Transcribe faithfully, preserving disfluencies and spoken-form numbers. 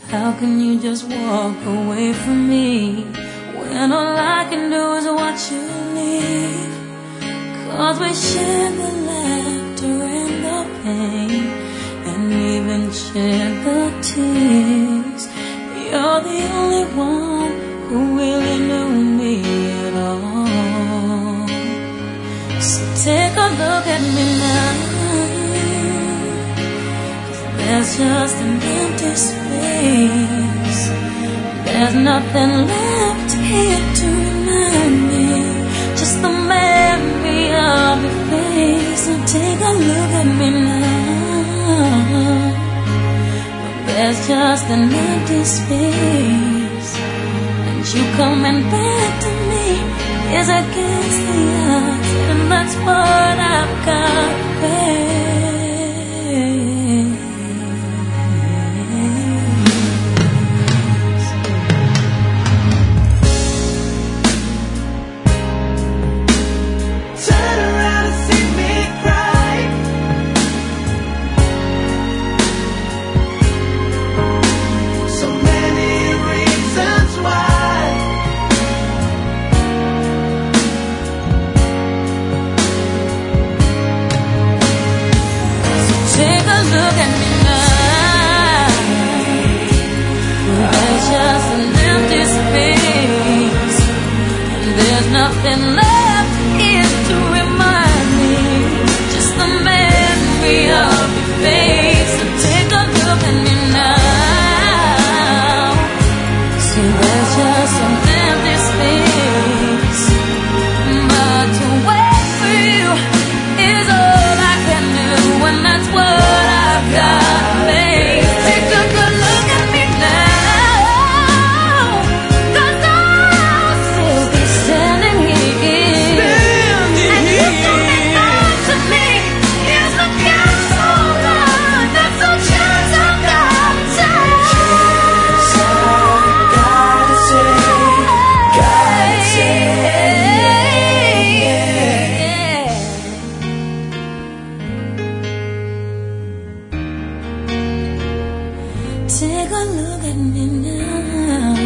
How can you just walk away from me when all I can do is watch you leave? Cause we share the laughter and the pain, and even share the tears. You're the only one who really knew me at all. So take a look at me now. There's just an empty space. There's nothing left here to remind me, just the memory of your face. So take a look at me now. There's just an empty space, and you coming back to me is against the odds, and that's what I've got to face. Look at me now. There's just an empty space, and there's nothing left here to remind me, just the memory of your face. So take a look at me now. See, there's just an empty space, but to wait for you is all I can do, and that's what take a look at me now.